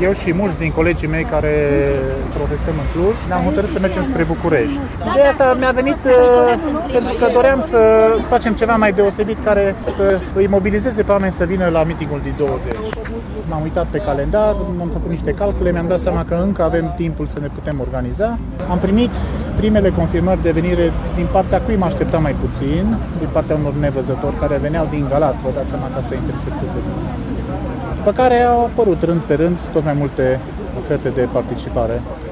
Eu și mulți din colegii mei care protestăm în Cluj ne-am hotărât să mergem spre București. Ideea asta mi-a venit pentru că doream să facem ceva mai deosebit care să îi mobilizeze pe oameni să vină la meetingul din 20. M-am uitat pe calendar, am făcut niște calcule, mi-am dat seama că încă avem timpul să ne putem organiza. Am primit primele confirmări de venire din partea cui mă așteptam mai puțin, din partea unor nevăzători care veneau din Galați, vă dați seama, ca să intercepteze. Pe care au apărut rând pe rând tot mai multe oferte de participare.